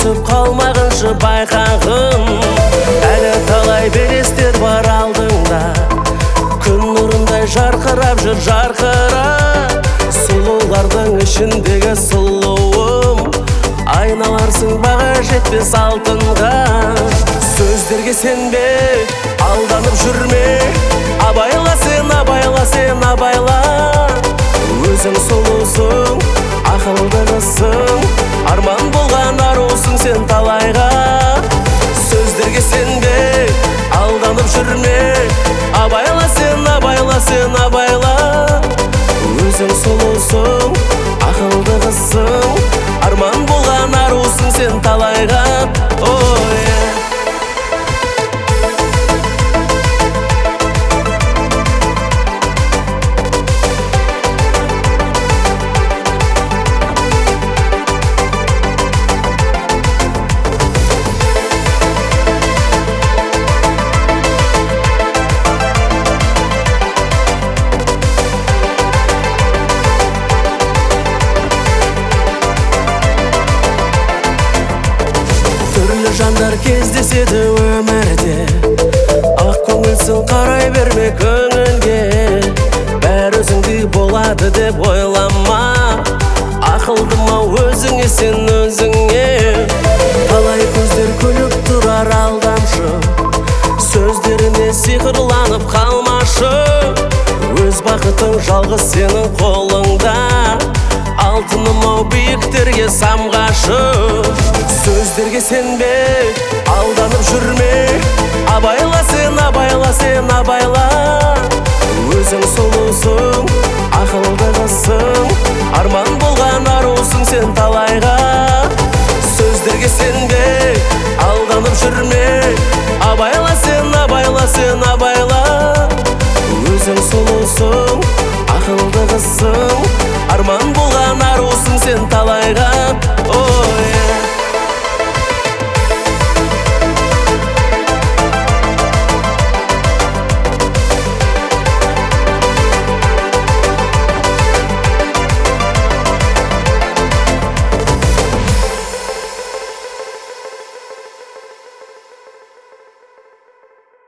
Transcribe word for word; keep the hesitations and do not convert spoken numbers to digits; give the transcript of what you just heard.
өсіп қалмағаншы байқағын. Әлі талай белестер бар алдыңда, күн нұрындай жарқырап жүр жарқырап. Сұлулардың ішіндегі сұлуым, айналарсың баға жетпес алтынға. Сөздерге сенбе, алданып жүрме, абайла сен, абайла сен, абайла. Өзің сұлусың, ақылды қызсың, арман болған арусың сен талайға. Сөздерге сенбе, алданып жүрме, абайла сен, абайла сен, абайла. Өзің сұлусың, ақылды қызсың, арман болған арусың сен талайға. Ой, жандар кездеседі өмірде, ақ көңілсің қарай берме көңілге. Бәрі өзіңдей болады деп ойлама, ақылдыма өзіңе сен өзіңе. Талай көздер күліп тұрар алдамшы, сөздеріне сиқырланып қалмашы. Өз бақытың жалғыз сенің қолыңда, алтыным ау биіктерге самғашы. Сөздерге сенбе, алданып жүрме, абайла сен, абайла сен, абайла. Өзің сұлусың, ақылды қызсың, арман болған арусың сен талайға. Сөздерге сенбе, алданып жүрме, абайла сен, абайла сен, абайла. Өзің сұлусың, ақылды қызсың, арман болған арусың сен талайға.